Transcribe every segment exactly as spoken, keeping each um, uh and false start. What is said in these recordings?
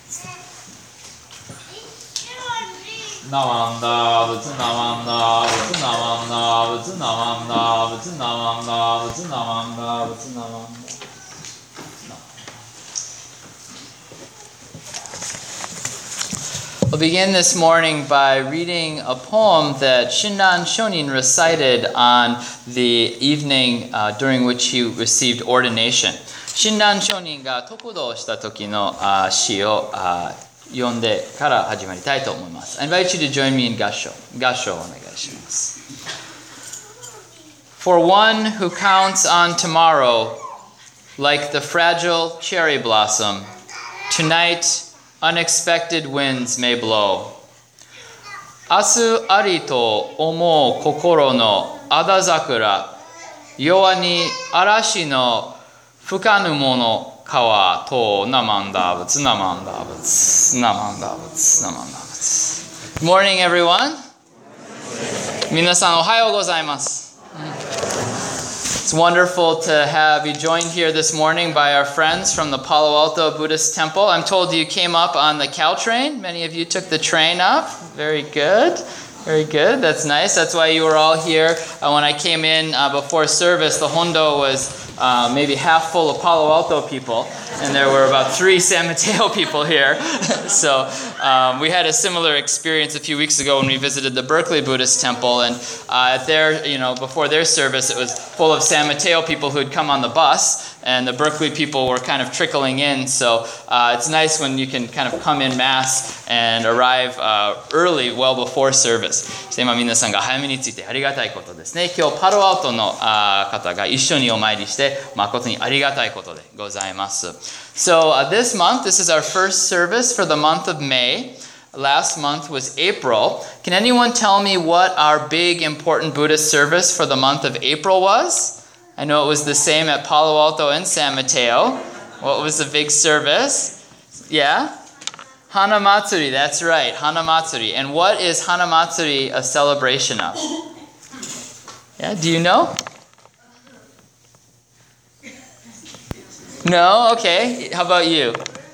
Namanda, Vutsu Namanda, Vutsu Namanda, Vutsu Namanda, Vutsu Namanda, Vutsu Namanda, Vutsu Namanda. We'll begin this morning by reading a poem that Shinran Shonin recited on the evening uh, during which he received ordination. Shinran Shonin が得度をした時のuh, 詩をuh, 読んでから始まりたいと思います。I invite you to join me in 合唱。合唱をお願いします。For one who counts on tomorrow like the fragile cherry blossom, tonight unexpected winds may blow. 明日ありと思う心のあ桜、弱に嵐の吹かぬもの川とNamanda Vutsu Namanda Vutsu Namanda Vutsu Namanda Vutsu. Good morning, everyone. 皆さんおはようございます。It's wonderful to have you joined here this morning by our friends from the Palo Alto Buddhist Temple. I'm told you came up on the Caltrain. Many of you took the train up. Very good. Very good. That's nice. That's why you were all here. Uh, when I came in uh, before service, the Hondo was uh, maybe half full of Palo Alto people, and there were about three San Mateo people here. So um, we had a similar experience a few weeks ago when we visited the Berkeley Buddhist Temple, and uh, at their, you know, before their service, it was full of San Mateo people who had come on the bus, and the Berkeley people were kind of trickling in. So uh, it's nice when you can kind of come in mass and arrive uh, early, well before service. そして今皆さんが早めについてありがたいことですね。今日パロアウトの方が一緒にお参りして誠にありがたいことでございます。So uh, this month, this is our first service for the month of May. Last month was April. Can anyone tell me what our big important Buddhist service for the month of April was? I know it was the same at Palo Alto and San Mateo. What was the big service? Yeah? Hanamatsuri, that's right, Hanamatsuri. And what is Hanamatsuri a celebration of? Yeah, do you know? No? Okay, how about you?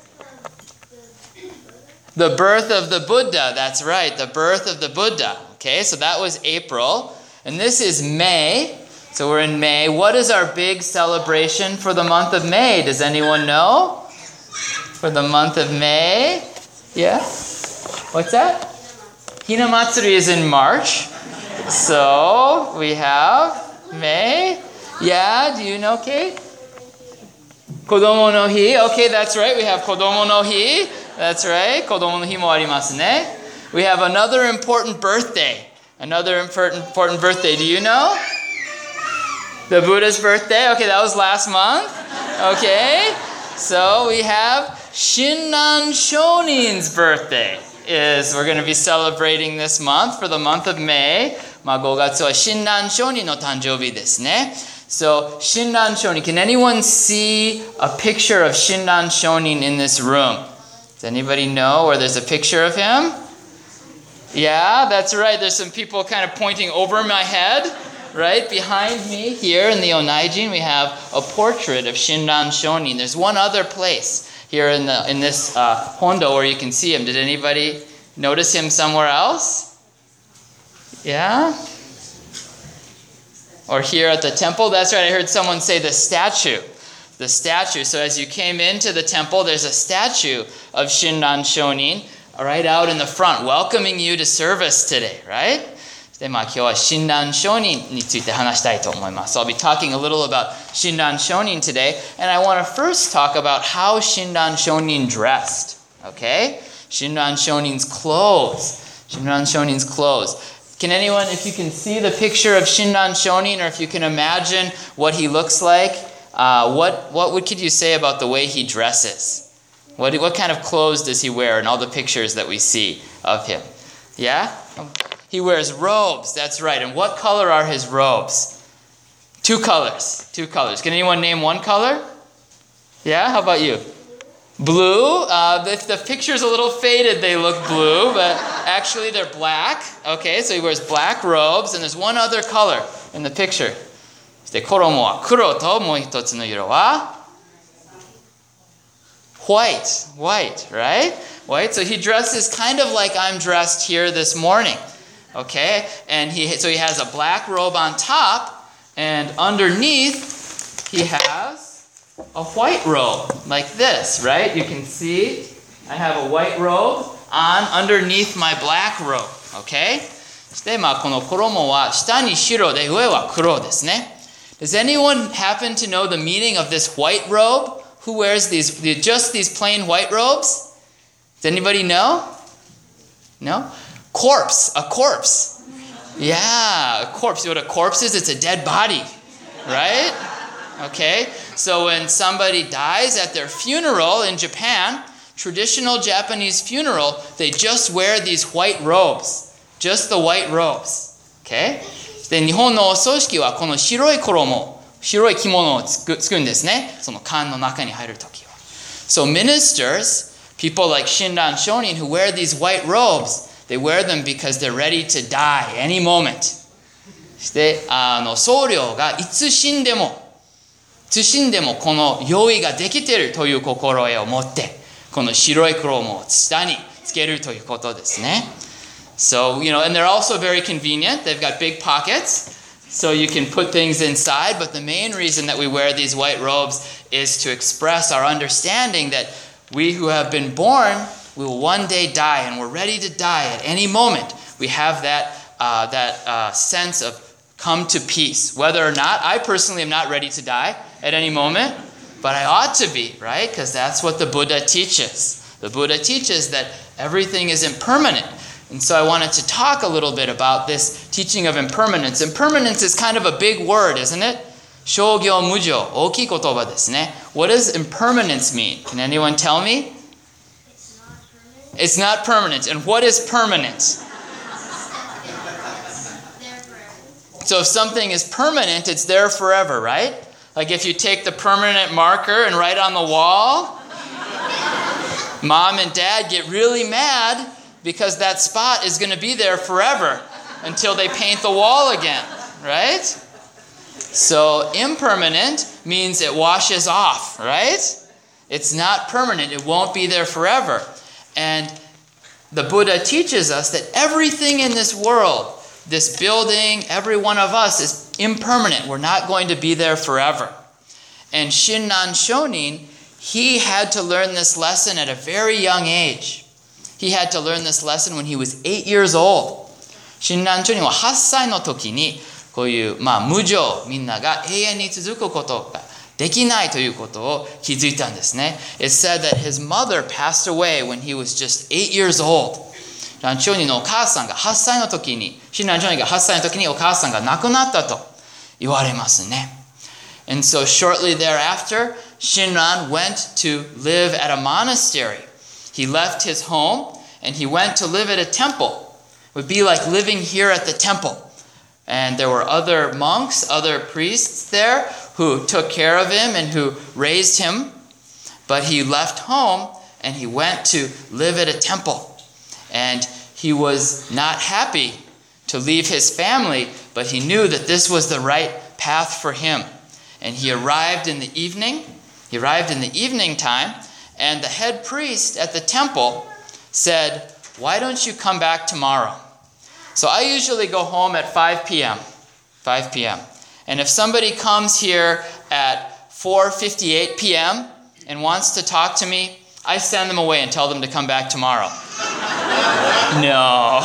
The birth of the Buddha, that's right, the birth of the Buddha. Okay, so that was April. And this is May. So we're in May. What is our big celebration for the month of May? Does anyone know? For the month of May? Yeah? What's that? Hinamatsuri is in March. So we have May. Yeah, do you know, Kate? Kodomo no Hi. Okay, that's right. We have Kodomo no Hi. That's right. Kodomo no Hi mo arimasu ne. We have another important birthday. Another important, important birthday. Do you know? The Buddha's birthday. Okay, that was last month. Okay. So we have Shinran Shonin's birthday. Is we're going to be celebrating this month for the month of May. まあごがつは Shinran Shoninの誕生日ですね。So Shinran Shonin. Can anyone see a picture of Shinran Shonin in this room? Does anybody know where there's a picture of him? Yeah, that's right. There's some people kind of pointing over my head. Right behind me here in the Onaijin, we have a portrait of Shinran Shonin. There's one other place here in the in this uh, Hondo where you can see him. Did anybody notice him somewhere else? Yeah? Or here at the temple? That's right, I heard someone say the statue. The statue. So as you came into the temple, there's a statue of Shinran Shonin right out in the front, welcoming you to service today, right? で、まあ今日はShinran Shoninについて話したいと思います。So I'll be talking a little about Shinran Shonin today, and I want to first talk about how Shinran Shonin dressed. Okay? Shinran Shonin's clothes. Shinran Shonin's clothes. Can anyone, if you can see the picture of Shinran Shonin, or if you can imagine what he looks like, uh, what what would could you say about the way he dresses? What what kind of clothes does he wear in all the pictures that we see of him? Yeah? He wears robes, that's right. And what color are his robes? Two colors. Two colors. Can anyone name one color? Yeah? How about you? Blue. Uh, if the picture's a little faded, they look blue, but actually they're black. Okay, so he wears black robes, and there's one other color in the picture. で、衣は黒ともう一つの色は white, white, right? White. So he dresses kind of like I'm dressed here this morning, okay? And he so he has a black robe on top, and underneath he has a white robe like this, right? You can see I have a white robe on underneath my black robe, okay? そしてまあこの衣は下に白で上は黒ですね。Does anyone happen to know the meaning of this white robe? Who wears these, just these plain white robes? Does anybody know? No? Corpse, a corpse. Yeah, a corpse. You know what a corpse is? It's a dead body, right? Okay, so when somebody dies at their funeral in Japan, traditional Japanese funeral, they just wear these white robes. Just the white robes. Okay? で、日本のお葬式はこの白い衣、白い着物をつく、つくんですね。その棺の中に入るときは。So ministers, people like Shinran Shonin who wear these white robes, they wear them because they're ready to die any moment. そして、あの、僧侶がいつ死んでも、いつ死んでもこの用意ができているという心得を持って、この白い衣を下につけるということですね。So, you know, and they're also very convenient. They've got big pockets, so you can put things inside. But the main reason that we wear these white robes is to express our understanding that we who have been born, we will one day die, and we're ready to die at any moment. We have that, uh, that uh, sense of come to peace. Whether or not, I personally am not ready to die at any moment, but I ought to be, right? Because that's what the Buddha teaches. The Buddha teaches that everything is impermanent. And so I wanted to talk a little bit about this teaching of impermanence. Impermanence is kind of a big word, isn't it? Shogyo mujo, oki kotoba desu ne. What does impermanence mean? Can anyone tell me? It's not permanent. It's not permanent. And what is permanent? So if something is permanent, it's there forever, right? Like if you take the permanent marker and write on the wall, mom and dad get really mad because that spot is going to be there forever until they paint the wall again, right? So impermanent means it washes off, right? It's not permanent. It won't be there forever. And the Buddha teaches us that everything in this world, this building, every one of us is impermanent. We're not going to be there forever. And Shinran Shonin, he had to learn this lesson at a very young age. He had to learn this lesson when he was eight years old. Shinran Shonin ははっさいの時にこういう、まあ、無常、みんなが永遠に続くことができないということを気づいたんですね。It said that his mother passed away when he was just eight years old. ランチョニのお母さんがはっさいの時に、シンランチョニがはっさいの時にお母さんが亡くなったと言われますね。And so shortly thereafter, Shinran went to live at a monastery. He left his home and he went to live at a temple. It would be like living here at the temple. And there were other monks, other priests there who took care of him and who raised him. But he left home and he went to live at a temple. And he was not happy to leave his family, but he knew that this was the right path for him. And he arrived in the evening. He arrived in the evening time, and the head priest at the temple said, "Why don't you come back tomorrow?" So I usually go home at five p.m. five p.m. And if somebody comes here at four fifty-eight p.m. and wants to talk to me, I send them away and tell them to come back tomorrow. No.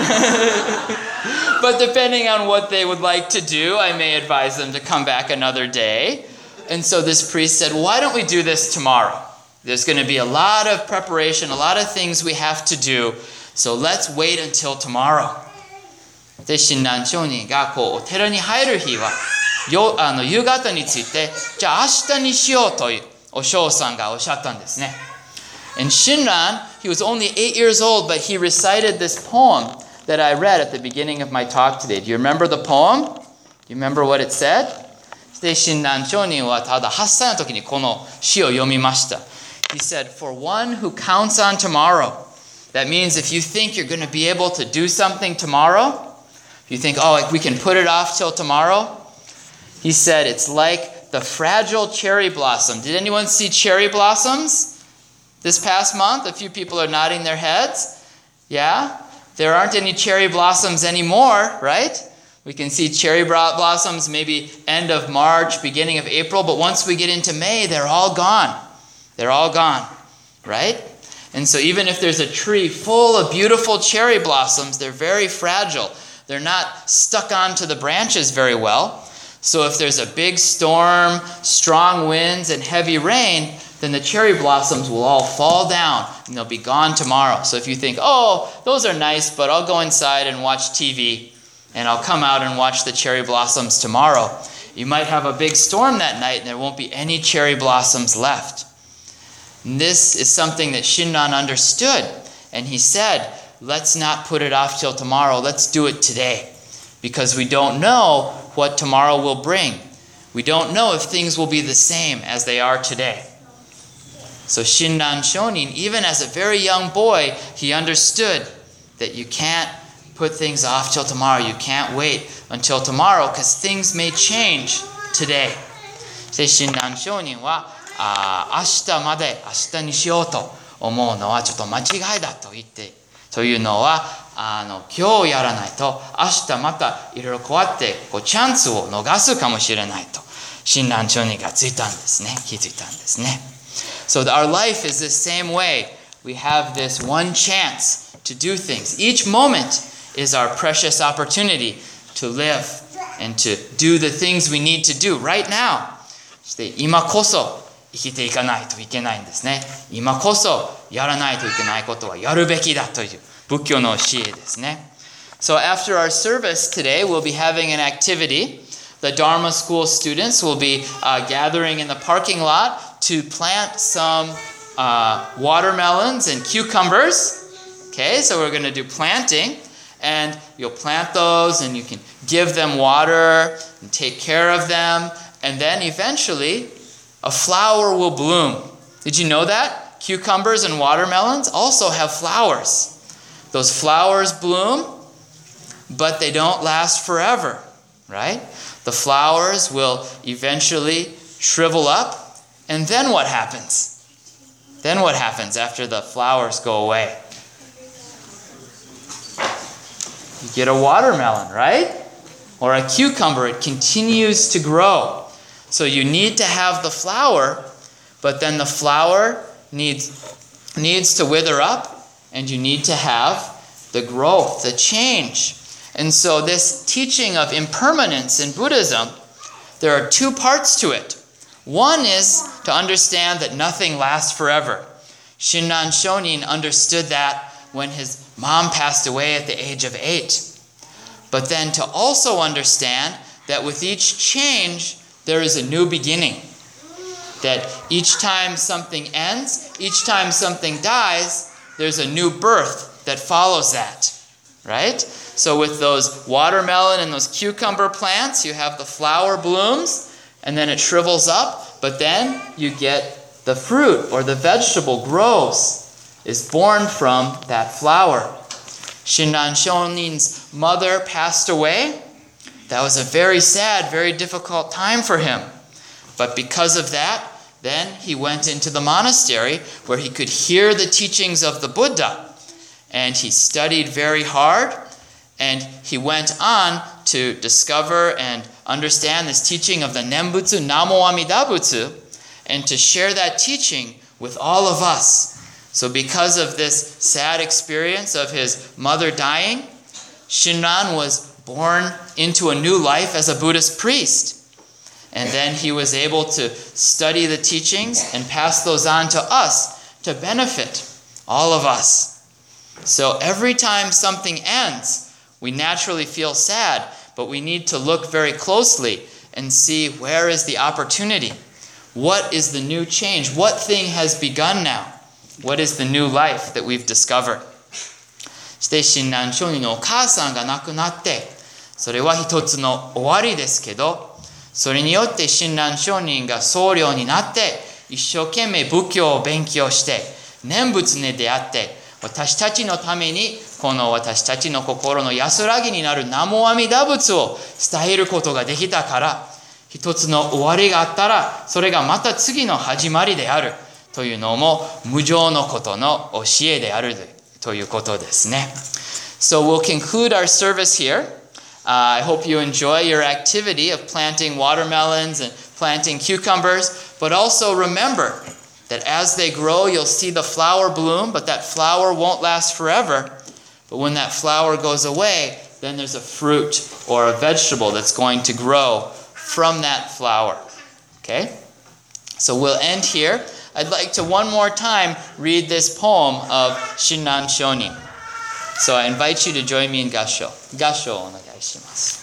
But depending on what they would like to do, I may advise them to come back another day. And so this priest said, "Why don't we do this tomorrow? There's going to be a lot of preparation, a lot of things we have to do. So let's wait until tomorrow." で、親鸞上人がこうお寺に入る日はよあの夕方について、じゃあ明日にしようというお嬢さんがおっしゃったんですね。And Shinran, he was only eight years old, but he recited this poem that I read at the beginning of my talk today. Do you remember the poem? Do you remember what it said? で、親鸞上人はただはっさいの時にこの詩を読みました。He said, "For one who counts on tomorrow," that means if you think you're going to be able to do something tomorrow, if you think, oh, like we can put it off till tomorrow, he said, it's like the fragile cherry blossom. Did anyone see cherry blossoms? This past month, a few people are nodding their heads. Yeah? There aren't any cherry blossoms anymore, right? We can see cherry blossoms maybe end of March, beginning of April, but once we get into May, they're all gone. They're all gone, right? And so even if there's a tree full of beautiful cherry blossoms, they're very fragile. They're not stuck onto the branches very well. So if there's a big storm, strong winds, and heavy rain, then the cherry blossoms will all fall down and they'll be gone tomorrow. So if you think, oh, those are nice, but I'll go inside and watch T V and I'll come out and watch the cherry blossoms tomorrow, you might have a big storm that night and there won't be any cherry blossoms left. And this is something that Shinran understood. And he said, let's not put it off till tomorrow. Let's do it today. Because we don't know what tomorrow will bring. We don't know if things will be the same as they are today. So Shinran Shonin, even as a very young boy, he understood that you can't put things off till tomorrow. You can't wait until tomorrow because things may change today. で、Shinran Shonin はあ明日まで明日にしようと思うのはちょっと間違いだと言ってというのはあの今日やらないと明日またいろいろこうやってこうチャンスを逃すかもしれないとShinran Shoninがついたんですね。気づいたんですね。So our life is the same way. We have this one chance to do things. Each moment is our precious opportunity to live and to do the things we need to do right now. そして今こそ生きていかないといけないんですね。今こそやらないといけないことはやるべきだという仏教の教えですね。So after our service today, we'll be having an activity. The Dharma School students will be uh, gathering in the parking lot to plant some uh, watermelons and cucumbers. Okay, so we're going to do planting. And you'll plant those and you can give them water and take care of them. And then eventually, a flower will bloom. Did you know that? Cucumbers and watermelons also have flowers. Those flowers bloom, but they don't last forever, right? The flowers will eventually shrivel up. And then what happens? Then what happens after the flowers go away? You get a watermelon, right? Or a cucumber. It continues to grow. So you need to have the flower, but then the flower needs, needs to wither up, and you need to have the growth, the change. And so this teaching of impermanence in Buddhism, there are two parts to it. One is to understand that nothing lasts forever. Shinran Shonin understood that when his mom passed away at the age of eight. But then to also understand that with each change, there is a new beginning. That each time something ends, each time something dies, there's a new birth that follows that. Right? So with those watermelon and those cucumber plants, you have the flower blooms, and then it shrivels up, but then you get the fruit or the vegetable grows, is born from that flower. Shinran Shonin's mother passed away. That was a very sad, very difficult time for him. But because of that, then he went into the monastery where he could hear the teachings of the Buddha. And he studied very hard. And he went on to discover and understand this teaching of the Nembutsu Namo Amida Butsu and to share that teaching with all of us. So because of this sad experience of his mother dying, Shinran was born into a new life as a Buddhist priest. And then he was able to study the teachings and pass those on to us to benefit all of us. So every time something ends, we naturally feel sad, but we need to look very closely and see where is the opportunity. What is the new change? What thing has begun now? What is the new life that we've discovered? してShinran Shoninのお母さんが亡くなって、それは一つの終わりですけど、それによってShinran Shoninが僧侶になって、一生懸命仏教を勉強して、念仏に出会って、私たちのためにこの私たちの心の安らぎになる南無阿弥陀仏を伝えることができたから、一つの終わりがあったら、それがまた次の始まりである。 というのも無常のことの教えであるということですね。So we'll conclude our service here. Uh, I hope you enjoy your activity of planting watermelons and planting cucumbers, but also remember that as they grow, you'll see the flower bloom, but that flower won't last forever. But when that flower goes away, then there's a fruit or a vegetable that's going to grow from that flower. Okay? So we'll end here. I'd like to one more time read this poem of Shinran Shonin. So I invite you to join me in Gassho. Gassho onegai shimasu.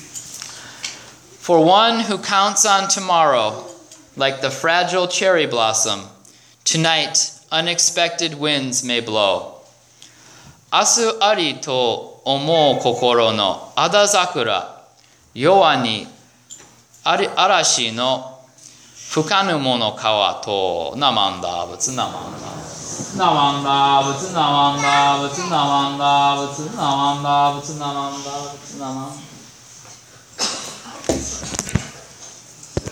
For one who counts on tomorrow, like the fragile cherry blossom, tonight unexpected winds may blow. Asu ari to omou kokoro no ada zakura, yowa ni arashi no fukanu mono kawa to namanda butsu namanda. Namanda butsu namanda butsu namanda butsu namanda butsu namanda butsu namanda.